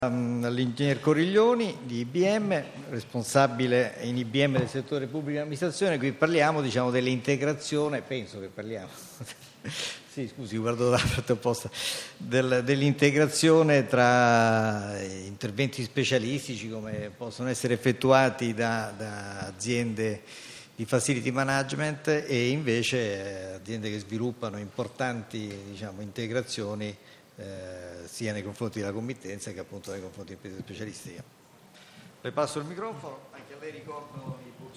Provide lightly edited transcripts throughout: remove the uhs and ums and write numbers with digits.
All'ingegner Coriglioni di IBM, responsabile in IBM del settore pubblica amministrazione. Qui parliamo dell'integrazione, penso che parliamo, sì scusi guardo dalla parte opposta, dell'integrazione tra interventi specialistici come possono essere effettuati da aziende di facility management e invece aziende che sviluppano importanti integrazioni sia nei confronti della committenza che appunto nei confronti di imprese specialistiche. Le passo il microfono, anche a lei ricordo i pochi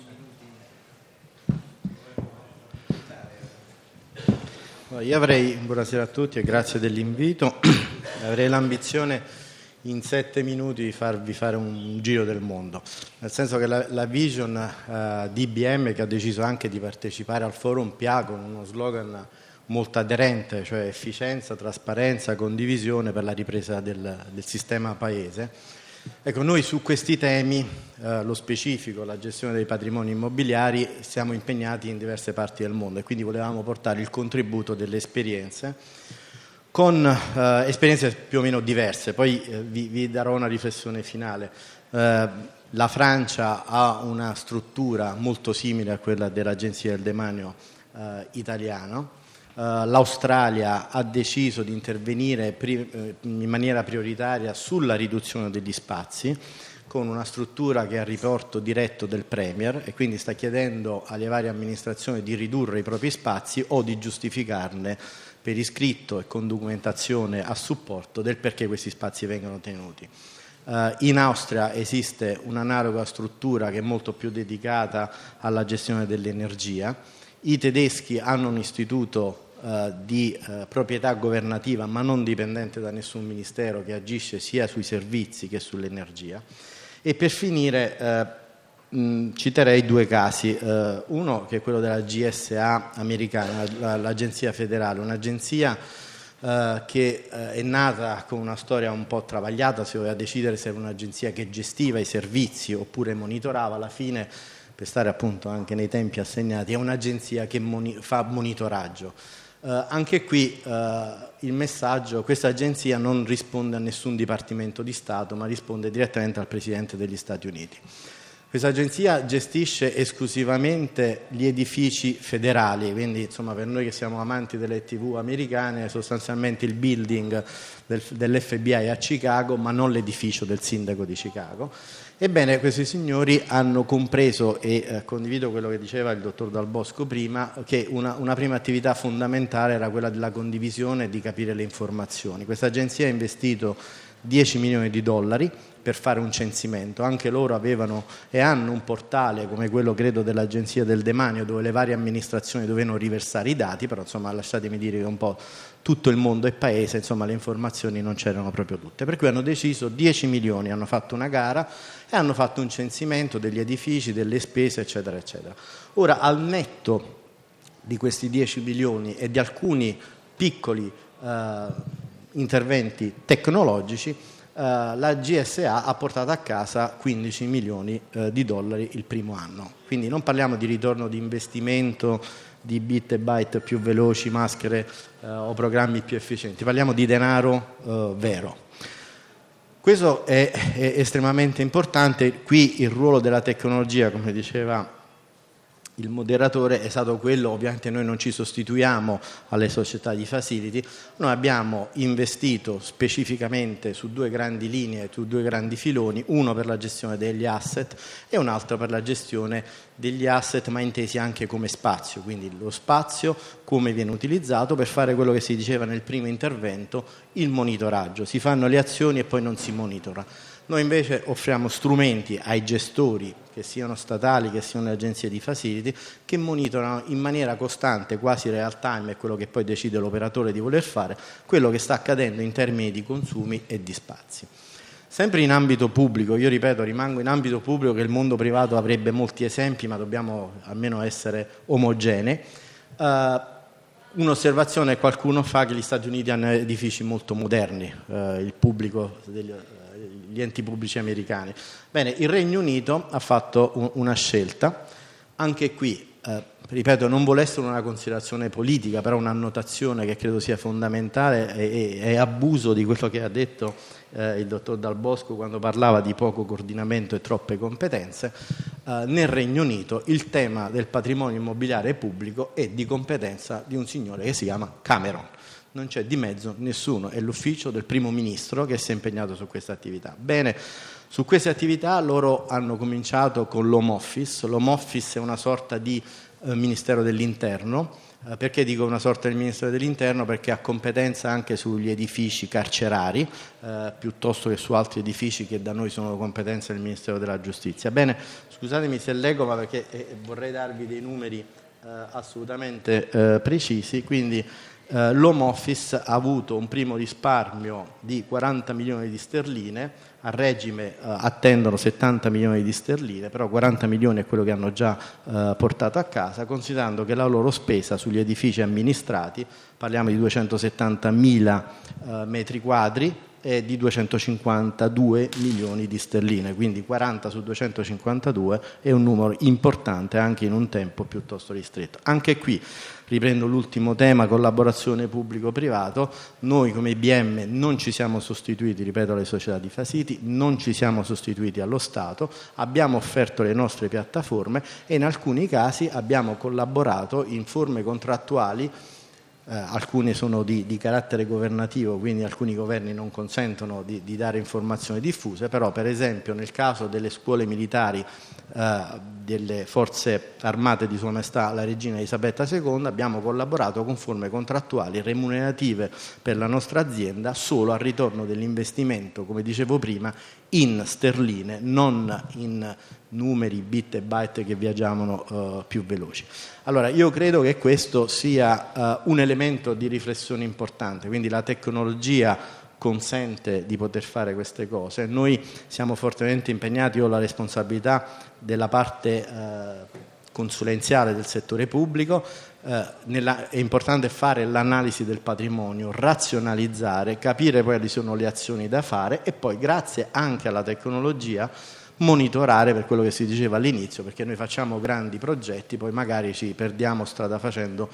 minuti. Io avrei, buonasera a tutti e grazie dell'invito, avrei l'ambizione in 7 minuti di farvi fare un giro del mondo, nel senso che la vision di IBM, che ha deciso anche di partecipare al Forum PIA con uno slogan molto aderente, cioè efficienza, trasparenza, condivisione per la ripresa del sistema paese. Ecco, noi su questi temi, lo specifico, la gestione dei patrimoni immobiliari, siamo impegnati in diverse parti del mondo e quindi volevamo portare il contributo delle esperienze con esperienze più o meno diverse. Poi vi darò una riflessione finale. La Francia ha una struttura molto simile a quella dell'Agenzia del Demanio italiano. L'Australia ha deciso di intervenire in maniera prioritaria sulla riduzione degli spazi con una struttura che è a riporto diretto del Premier e quindi sta chiedendo alle varie amministrazioni di ridurre i propri spazi o di giustificarne per iscritto e con documentazione a supporto del perché questi spazi vengano tenuti. In Austria esiste un'analoga struttura che è molto più dedicata alla gestione dell'energia. I tedeschi hanno un istituto di proprietà governativa ma non dipendente da nessun ministero che agisce sia sui servizi che sull'energia. E per finire citerei 2 casi, uno che è quello della GSA americana, l'agenzia federale, un'agenzia che è nata con una storia un po' travagliata, si doveva decidere se era un'agenzia che gestiva i servizi oppure monitorava. Alla fine, per stare appunto anche nei tempi assegnati, è un'agenzia che fa monitoraggio. Anche qui il messaggio: questa agenzia non risponde a nessun dipartimento di Stato ma risponde direttamente al Presidente degli Stati Uniti. Questa agenzia gestisce esclusivamente gli edifici federali, quindi insomma per noi che siamo amanti delle TV americane, sostanzialmente il building dell'FBI a Chicago ma non l'edificio del sindaco di Chicago. Ebbene, questi signori hanno compreso, e condivido quello che diceva il dottor Dal Bosco prima, che una prima attività fondamentale era quella della condivisione e di capire le informazioni. Questa agenzia ha investito $10 milioni per fare un censimento. Anche loro avevano e hanno un portale come quello, credo, dell'Agenzia del Demanio, dove le varie amministrazioni dovevano riversare i dati, però insomma lasciatemi dire che un po' tutto il mondo è paese, insomma le informazioni non c'erano proprio tutte, per cui hanno deciso 10 milioni, hanno fatto una gara e hanno fatto un censimento degli edifici, delle spese, eccetera eccetera. Ora, al netto di questi 10 milioni e di alcuni piccoli interventi tecnologici, la GSA ha portato a casa $15 milioni il primo anno. Quindi non parliamo di ritorno di investimento, di bit e byte più veloci, maschere o programmi più efficienti, parliamo di denaro vero. Questo è estremamente importante. Qui il ruolo della tecnologia, come diceva il moderatore, è stato quello, ovviamente noi non ci sostituiamo alle società di facility, noi abbiamo investito specificamente su 2 grandi linee, su 2 grandi filoni, uno per la gestione degli asset e un altro per la gestione degli asset ma intesi anche come spazio, quindi lo spazio come viene utilizzato per fare quello che si diceva nel primo intervento, il monitoraggio. Si fanno le azioni e poi non si monitora. Noi invece offriamo strumenti ai gestori, che siano statali, che siano le agenzie di facility, che monitorano in maniera costante, quasi real time, è quello che poi decide l'operatore di voler fare, quello che sta accadendo in termini di consumi e di spazi. Sempre in ambito pubblico, io ripeto, rimango in ambito pubblico, che il mondo privato avrebbe molti esempi, ma dobbiamo almeno essere omogenei. Un'osservazione che qualcuno fa, che gli Stati Uniti hanno edifici molto moderni, il pubblico gli enti pubblici americani. Bene, il Regno Unito ha fatto una scelta, anche qui ripeto, non vuole essere una considerazione politica, però un'annotazione che credo sia fondamentale, è abuso di quello che ha detto il dottor Dal Bosco quando parlava di poco coordinamento e troppe competenze. Nel Regno Unito il tema del patrimonio immobiliare pubblico è di competenza di un signore che si chiama Cameron. Non c'è di mezzo nessuno, è l'ufficio del primo ministro che si è impegnato su questa attività. Bene, su queste attività loro hanno cominciato con l'Home Office. L'Home Office è una sorta di Ministero dell'Interno. Perché dico una sorta del Ministero dell'Interno? Perché ha competenza anche sugli edifici carcerari, piuttosto che su altri edifici che da noi sono competenza del Ministero della Giustizia. Bene, scusatemi se leggo, ma perché vorrei darvi dei numeri assolutamente precisi. Quindi l'Home Office ha avuto un primo risparmio di 40 milioni di sterline, a regime attendono 70 milioni di sterline, però 40 milioni è quello che hanno già portato a casa, considerando che la loro spesa sugli edifici amministrati, parliamo di 270.000 metri quadri, è di 252 milioni di sterline, quindi 40 su 252 è un numero importante anche in un tempo piuttosto ristretto. Anche qui riprendo l'ultimo tema, collaborazione pubblico-privato. Noi come IBM non ci siamo sostituiti, ripeto, alle società di Faciti, non ci siamo sostituiti allo Stato, abbiamo offerto le nostre piattaforme e in alcuni casi abbiamo collaborato in forme contrattuali. Alcune sono di carattere governativo, quindi alcuni governi non consentono di dare informazioni diffuse, però per esempio nel caso delle scuole militari delle forze armate di Sua Maestà la Regina Elisabetta II abbiamo collaborato con forme contrattuali remunerative per la nostra azienda solo al ritorno dell'investimento, come dicevo prima, in sterline, non in numeri, bit e byte che viaggiavano più veloci. Allora, io credo che questo sia un elemento di riflessione importante, quindi la tecnologia consente di poter fare queste cose. Noi siamo fortemente impegnati, io ho la responsabilità della parte consulenziale del settore pubblico, è importante fare l'analisi del patrimonio, razionalizzare, capire quali sono le azioni da fare e poi grazie anche alla tecnologia monitorare, per quello che si diceva all'inizio, perché noi facciamo grandi progetti, poi magari ci perdiamo strada facendo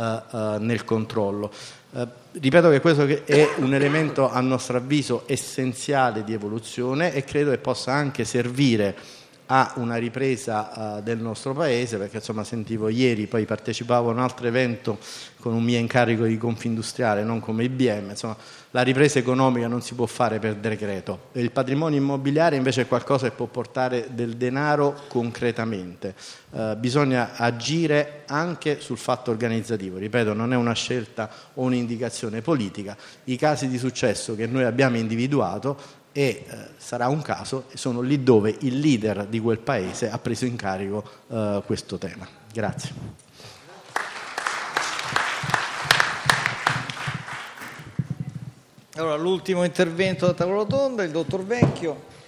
nel controllo. Ripeto che questo è un elemento a nostro avviso essenziale di evoluzione e credo che possa anche servire a una ripresa del nostro paese, perché insomma sentivo ieri, poi partecipavo a un altro evento con un mio incarico di Confindustriale, non come IBM, insomma la ripresa economica non si può fare per decreto. Il patrimonio immobiliare invece è qualcosa che può portare del denaro concretamente. Bisogna agire anche sul fatto organizzativo, ripeto, non è una scelta o un'indicazione politica. I casi di successo che noi abbiamo individuato e sarà un caso, sono lì dove il leader di quel paese ha preso in carico questo tema. Grazie. Allora, l'ultimo intervento da tavola rotonda, il dottor Vecchio.